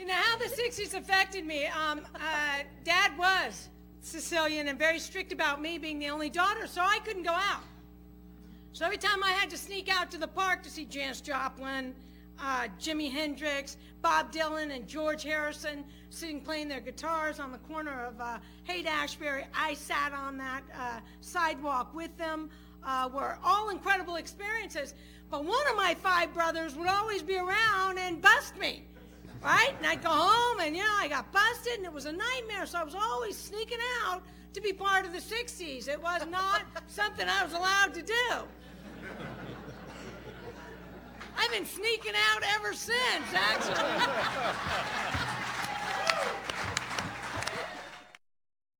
Now, how the 60s affected me, Dad was Sicilian and very strict about me being the only daughter, so I couldn't go out. So every time I had to sneak out to the park to see Janis Joplin, Jimi Hendrix, Bob Dylan, and George Harrison sitting playing their guitars on the corner of Haight-Ashbury, I sat on that sidewalk with them. Were all incredible experiences. But one of my 5 brothers would always be around and bust me, right? And I'd go home and, I got busted and it was a nightmare. So I was always sneaking out to be part of the 60s. It was not something I was allowed to do. I've been sneaking out ever since, actually.